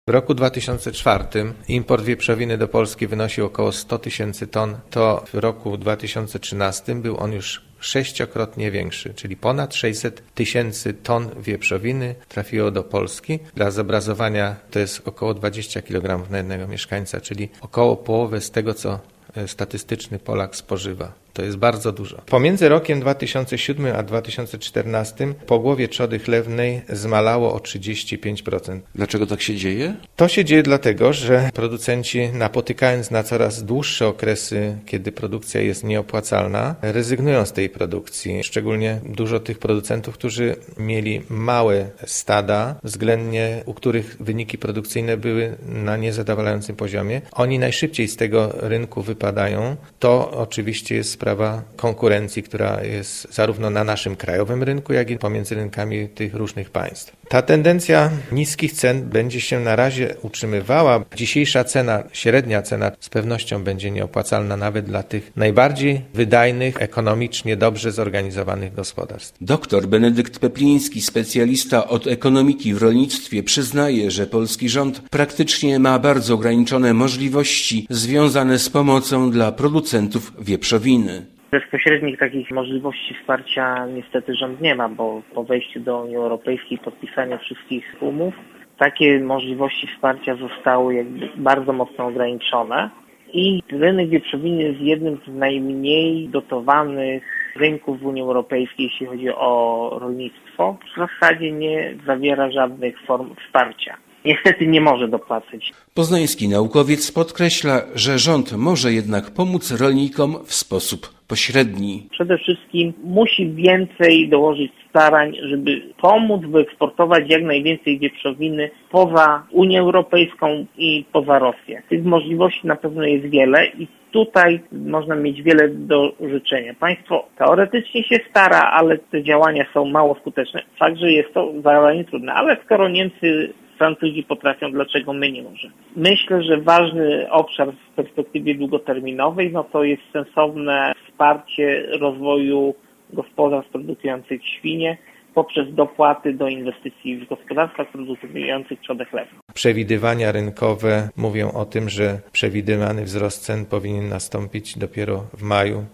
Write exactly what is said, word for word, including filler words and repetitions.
W roku dwa tysiące czwartym import wieprzowiny do Polski wynosił około sto tysięcy ton, to w roku dwa tysiące trzynastym był on już sześciokrotnie większy, czyli ponad sześćset tysięcy ton wieprzowiny trafiło do Polski. Dla zobrazowania to jest około dwadzieścia kilogramów na jednego mieszkańca, czyli około połowę z tego, co statystyczny Polak spożywa. To jest bardzo dużo. Pomiędzy rokiem dwa tysiące siódmym a dwa tysiące czternastym pogłowie trzody chlewnej zmalało o trzydzieści pięć procent. Dlaczego tak się dzieje? To się dzieje dlatego, że producenci, napotykając na coraz dłuższe okresy, kiedy produkcja jest nieopłacalna, rezygnują z tej produkcji. Szczególnie dużo tych producentów, którzy mieli małe stada, względnie u których wyniki produkcyjne były na niezadowalającym poziomie. Oni najszybciej z tego rynku wypadają. To oczywiście jest sprawa konkurencji, która jest zarówno na naszym krajowym rynku, jak i pomiędzy rynkami tych różnych państw. Ta tendencja niskich cen będzie się na razie utrzymywała. Dzisiejsza cena, średnia cena z pewnością będzie nieopłacalna nawet dla tych najbardziej wydajnych, ekonomicznie dobrze zorganizowanych gospodarstw. Doktor Benedykt Pepliński, specjalista od ekonomiki w rolnictwie, przyznaje, że polski rząd praktycznie ma bardzo ograniczone możliwości związane z pomocą dla producentów wieprzowiny. Bezpośrednich takich możliwości wsparcia niestety rząd nie ma, bo po wejściu do Unii Europejskiej, podpisaniu wszystkich umów, takie możliwości wsparcia zostały jakby bardzo mocno ograniczone i rynek wieprzowiny jest jednym z najmniej dotowanych rynków w Unii Europejskiej, jeśli chodzi o rolnictwo. W zasadzie nie zawiera żadnych form wsparcia. Niestety nie może dopłacać. Poznański naukowiec podkreśla, że rząd może jednak pomóc rolnikom w sposób pośredni. Przede wszystkim musi więcej dołożyć starań, żeby pomóc wyeksportować jak najwięcej wieprzowiny poza Unię Europejską i poza Rosję. Tych możliwości na pewno jest wiele i tutaj można mieć wiele do życzenia. Państwo teoretycznie się stara, ale te działania są mało skuteczne. Fakt, że jest to zadanie trudne, ale skoro Niemcy, Francuzi potrafią, dlaczego my nie możemy? Myślę, że ważny obszar w perspektywie długoterminowej no to jest sensowne wsparcie rozwoju gospodarstw produkujących świnie poprzez dopłaty do inwestycji w gospodarstwach produkujących trzodę chlewną. Przewidywania rynkowe mówią o tym, że przewidywany wzrost cen powinien nastąpić dopiero w maju